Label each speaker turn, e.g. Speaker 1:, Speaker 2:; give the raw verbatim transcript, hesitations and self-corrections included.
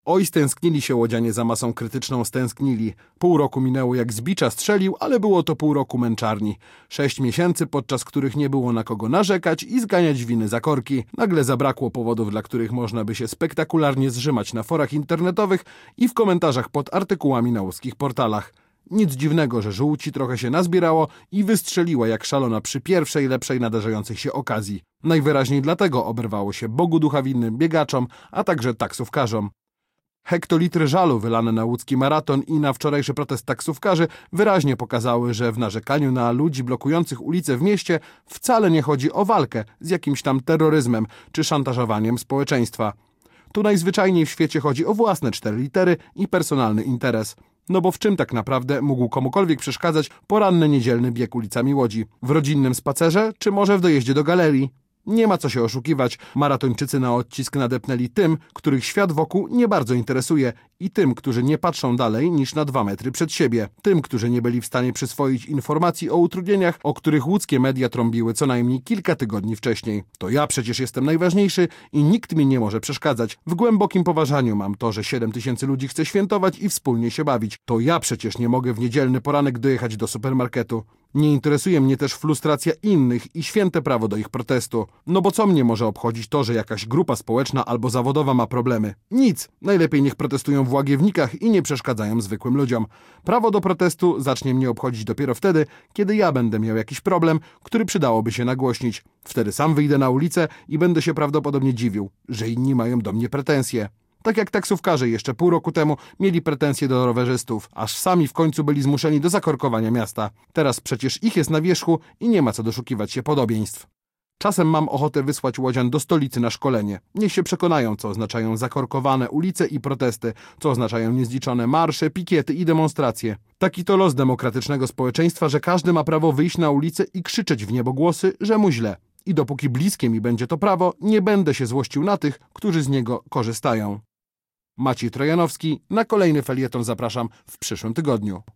Speaker 1: Oj, stęsknili się łodzianie za masą krytyczną, stęsknili. Pół roku minęło jak z bicza strzelił, ale było to pół roku męczarni. Sześć miesięcy, podczas których nie było na kogo narzekać i zganiać winy za korki. Nagle zabrakło powodów, dla których można by się spektakularnie zrzymać na forach internetowych i w komentarzach pod artykułami na łuskich portalach. Nic dziwnego, że żółci trochę się nazbierało i wystrzeliła jak szalona przy pierwszej lepszej nadarzającej się okazji. Najwyraźniej dlatego oberwało się Bogu ducha winnym biegaczom, a także taksówkarzom. Hektolitry żalu wylane na łódzki maraton i na wczorajszy protest taksówkarzy wyraźnie pokazały, że w narzekaniu na ludzi blokujących ulice w mieście wcale nie chodzi o walkę z jakimś tam terroryzmem czy szantażowaniem społeczeństwa. Tu najzwyczajniej w świecie chodzi o własne cztery litery i personalny interes. No bo w czym tak naprawdę mógł komukolwiek przeszkadzać poranny niedzielny bieg ulicami Łodzi? W rodzinnym spacerze, czy może w dojeździe do galerii? Nie ma co się oszukiwać, maratończycy na odcisk nadepnęli tym, których świat wokół nie bardzo interesuje i tym, którzy nie patrzą dalej niż na dwa metry przed siebie. Tym, którzy nie byli w stanie przyswoić informacji o utrudnieniach, o których łódzkie media trąbiły co najmniej kilka tygodni wcześniej. To ja przecież jestem najważniejszy i nikt mi nie może przeszkadzać. W głębokim poważaniu mam to, że siedem tysięcy ludzi chce świętować i wspólnie się bawić. To ja przecież nie mogę w niedzielny poranek dojechać do supermarketu. Nie interesuje mnie też frustracja innych i święte prawo do ich protestu. No bo co mnie może obchodzić to, że jakaś grupa społeczna albo zawodowa ma problemy? Nic. Najlepiej niech protestują w Łagiewnikach i nie przeszkadzają zwykłym ludziom. Prawo do protestu zacznie mnie obchodzić dopiero wtedy, kiedy ja będę miał jakiś problem, który przydałoby się nagłośnić. Wtedy sam wyjdę na ulicę i będę się prawdopodobnie dziwił, że inni mają do mnie pretensje. Tak jak taksówkarze jeszcze pół roku temu mieli pretensje do rowerzystów, aż sami w końcu byli zmuszeni do zakorkowania miasta. Teraz przecież ich jest na wierzchu i nie ma co doszukiwać się podobieństw. Czasem mam ochotę wysłać łodzian do stolicy na szkolenie. Niech się przekonają, co oznaczają zakorkowane ulice i protesty, co oznaczają niezliczone marsze, pikiety i demonstracje. Taki to los demokratycznego społeczeństwa, że każdy ma prawo wyjść na ulicę i krzyczeć w niebogłosy, że mu źle. I dopóki bliskie mi będzie to prawo, nie będę się złościł na tych, którzy z niego korzystają. Maciej Trojanowski, na kolejny felieton zapraszam w przyszłym tygodniu.